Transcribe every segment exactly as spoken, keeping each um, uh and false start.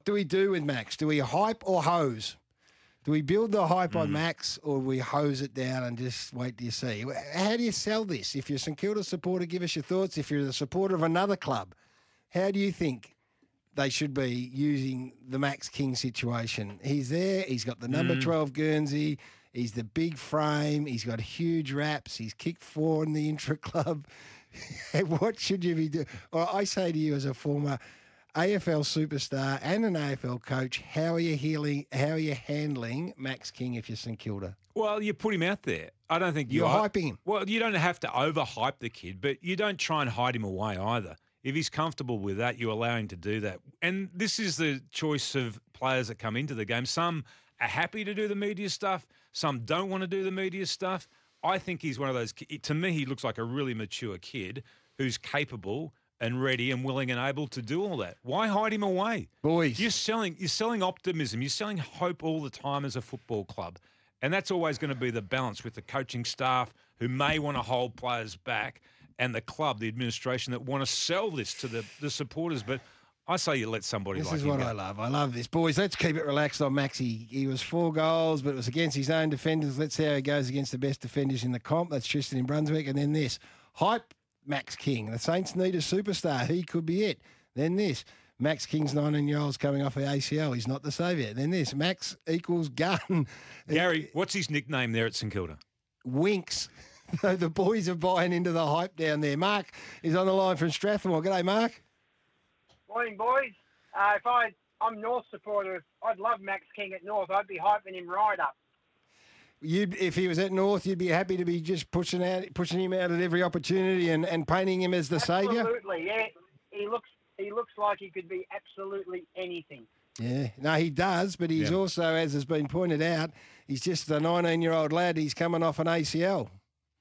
do we do with Max? Do we hype or hose? Do we build the hype Mm. on Max, or we hose it down and just wait till you see? How do you sell this? If you're a St Kilda supporter, give us your thoughts. If you're the supporter of another club, how do you think they should be using the Max King situation? He's there. He's got the number Mm. twelve Guernsey. He's the big frame. He's got huge raps. He's kicked four in the intra-club. What should you be doing? Or I say to you as a former A F L superstar and an A F L coach, how are you healing? How are you handling Max King if you're St Kilda? Well, you put him out there. I don't think you You're are. hyping him. Well, you don't have to overhype the kid, but you don't try and hide him away either. If he's comfortable with that, you allow him to do that. And this is the choice of players that come into the game. Some are happy to do the media stuff. Some don't want to do the media stuff. I think he's one of those. To me, he looks like a really mature kid who's capable and ready and willing and able to do all that. Why hide him away? Boys. You're selling you're selling optimism. You're selling hope all the time as a football club. And that's always going to be the balance with the coaching staff who may want to hold players back and the club, the administration that want to sell this to the, the supporters. But I say you let somebody This like is him what go. I love. I love this. Boys, let's keep it relaxed on Maxi. He was four goals, but it was against his own defenders. Let's see how he goes against the best defenders in the comp. That's Tristan in Brunswick. And then this. Hype Max King. The Saints need a superstar. He could be it. Then this. Max King's nineteen-year-old's coming off the A C L. He's not the saviour. Then this. Max equals gun. Gary, what's his nickname there at St Kilda? Winks. The boys are buying into the hype down there. Mark is on the line from Strathmore. G'day, Mark. Morning, boys. Uh, if I, I'm North supporter, I'd love Max King at North. I'd be hyping him right up. You'd, if he was at North, you'd be happy to be just pushing out, pushing him out at every opportunity and, and painting him as the saviour. Absolutely, yeah. He looks, he looks like he could be absolutely anything. Yeah, no, he does, but he's Yeah. also, as has been pointed out, he's just a nineteen-year-old lad. He's coming off an A C L.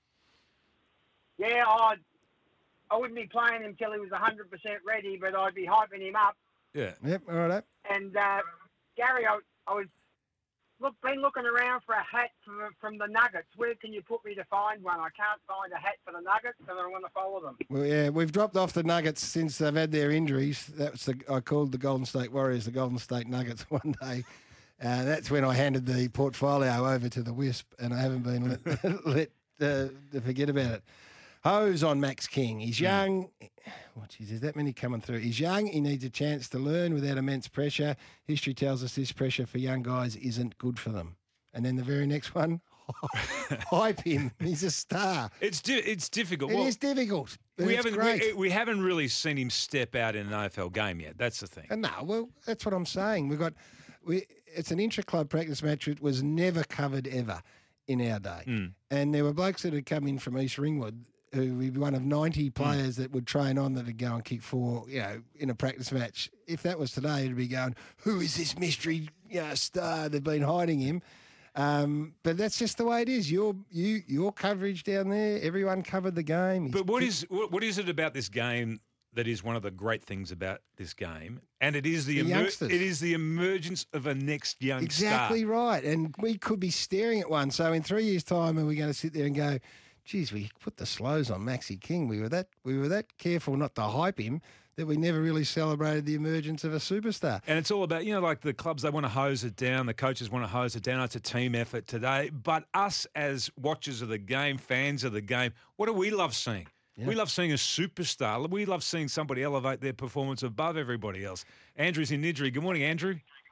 Yeah, I'd, I wouldn't be playing him till he was one hundred percent ready, but I'd be hyping him up. Yeah. Yep, all right. And uh, Gary, I, I was look been looking around for a hat for, from the Nuggets. Where can you put me to find one? I can't find a hat for the Nuggets, and I want to follow them. Well, yeah, we've dropped off the Nuggets since they've had their injuries. That's the I called the Golden State Warriors the Golden State Nuggets one day. Uh, that's when I handed the portfolio over to the Wisp, and I haven't been let, let uh, to forget about it. Hose on Max King. He's young. What geez, there's that many coming through. He's young. He needs a chance to learn without immense pressure. History tells us this pressure for young guys isn't good for them. And then the very next one, hype him. He's a star. It's di- it's difficult. It Well, is difficult. But we it's haven't great. we, we haven't really seen him step out in an A F L game yet. That's the thing. And no, well, that's what I'm saying. We've got, we, it's an intra-club practice match that was never covered ever in our day. Mm. And there were blokes that had come in from East Ringwood who would be one of ninety players that would train on that would go and kick four, you know, in a practice match. If that was today, it'd be going, who is this mystery you know, star? They've been hiding him. Um, but that's just the way it is. Your you your coverage down there, everyone covered the game. He's But what kicked- is what, what is it about this game that is one of the great things about this game? And it is the, The emer- youngsters. it is the emergence of a next young Exactly star. right. And we could be staring at one. So in three years' time, are we going to sit there and go, geez, we put the slows on Maxi King. We were that we were that careful not to hype him that we never really celebrated the emergence of a superstar. And it's all about, you know, like the clubs, they want to hose it down. The coaches want to hose it down. It's a team effort today. But us as watchers of the game, fans of the game, what do we love seeing? We love seeing a superstar. We love seeing somebody elevate their performance above everybody else. Andrew's in Nidri. Good morning, Andrew.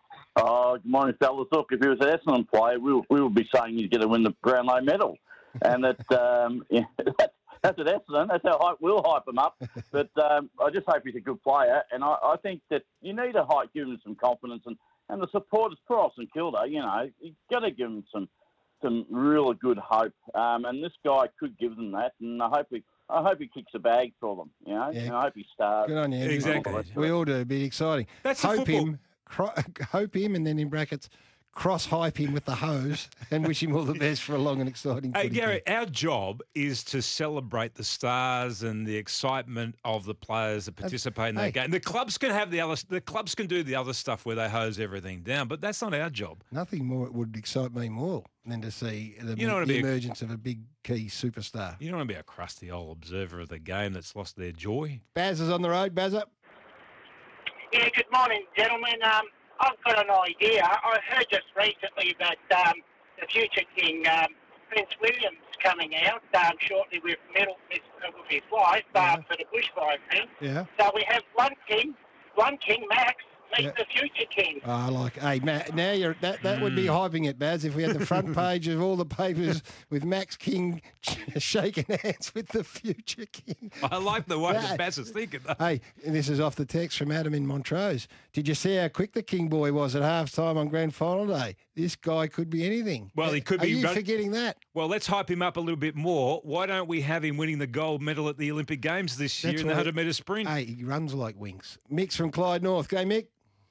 Oh, good morning, fellas. Look, if he was an Essendon player, we, we would be saying he's going to win the Brownlow medal. And that, um, yeah, that's, that's at Essendon. That's how hype, we'll hype him up. But um, I just hope he's a good player. And I, I think that you need a hype, give him some confidence. And, and the supporters, poor old St Kilda, you know, you've got to give him some some really good hope. Um, and this guy could give them that. And I hope he, I hope he kicks a bag for them, you know. Yeah. And I hope he stars. Good on you. Andrew. Exactly. We all do. It'd be exciting. That's the hope football. him, cro- hope him, and then in brackets, cross hype him with the hose and wish him all the best for a long and exciting Hey, footy Gary, career. our job is to celebrate the stars and the excitement of the players that participate in that hey. game. The clubs can have the other, the clubs can do the other stuff where they hose everything down, but that's not our job. Nothing more would excite me more than to see the, You don't wanna the be a- emergence of a big key superstar. You don't want to be a crusty old observer of the game that's lost their joy. Baz is on the road. Baz up. Yeah, good morning, gentlemen. Um, I've got an idea. I heard just recently that um, the future king, um, Prince William's coming out um, shortly with, middle, his, uh, with his wife uh, Yeah. for the bushfire thing. Yeah. So we have one king, one king, Max, meet Yeah. the future king. Oh, I like. Hey, Matt, now you're that. That would be Hmm. hyping it, Baz. If we had the front page of all the papers with Max King shaking hands with the future king. I like the way Yeah. the Bass is thinking. Hey, and this is off the text from Adam in Montrose. Did you see how quick the King boy was at half time on grand final day? This guy could be anything. Well, he could Are be you run- forgetting that? Well, let's hype him up a little bit more. Why don't we have him winning the gold medal at the Olympic Games this year That's in the right. one hundred metre sprint? Hey, he runs like Winks. Mick's from Clyde North. Go, Mick.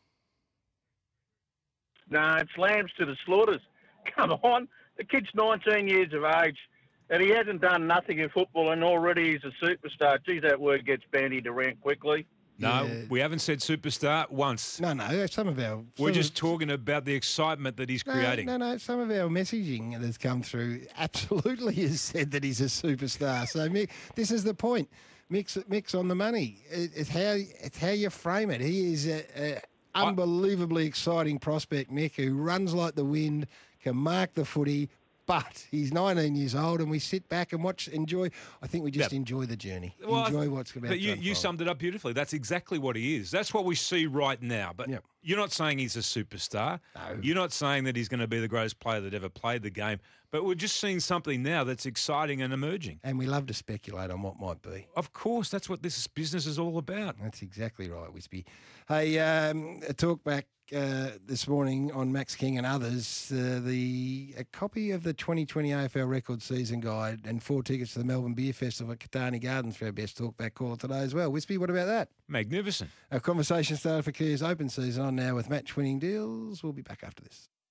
No, it's lambs to the slaughters. Come on. The kid's nineteen years of age and he hasn't done nothing in football and already he's a superstar. Geez, that word gets bandied around quickly. No, Yeah. we haven't said superstar once. No, no, some of our. We're some just of, talking about the excitement that he's no, creating. No, no, some of our messaging that has come through absolutely has said that he's a superstar. So Mick, this is the point. Mick's, Mick's on the money. It, it's how it's how you frame it. He is a, a unbelievably exciting prospect, Mick, who runs like the wind, can mark the footy. But he's nineteen years old, and we sit back and watch, enjoy. I think we just Yep. enjoy the journey, Well, I enjoy th- what's about But to you, you unfold. summed it up beautifully. That's exactly what he is. That's what we see right now. But Yep. you're not saying he's a superstar. No. You're not saying that he's going to be the greatest player that ever played the game. But we're just seeing something now that's exciting and emerging. And we love to speculate on what might be. Of course, that's what this business is all about. That's exactly right, Wispy. Hey, um, a talk back uh, this morning on Max King and others. Uh, the a copy of the twenty twenty A F L Record Season Guide and four tickets to the Melbourne Beer Festival at Catani Gardens for our best talk back caller today as well. Wispy, what about that? Magnificent. Our conversation started for Kia's open season on now with match winning deals. We'll be back after this.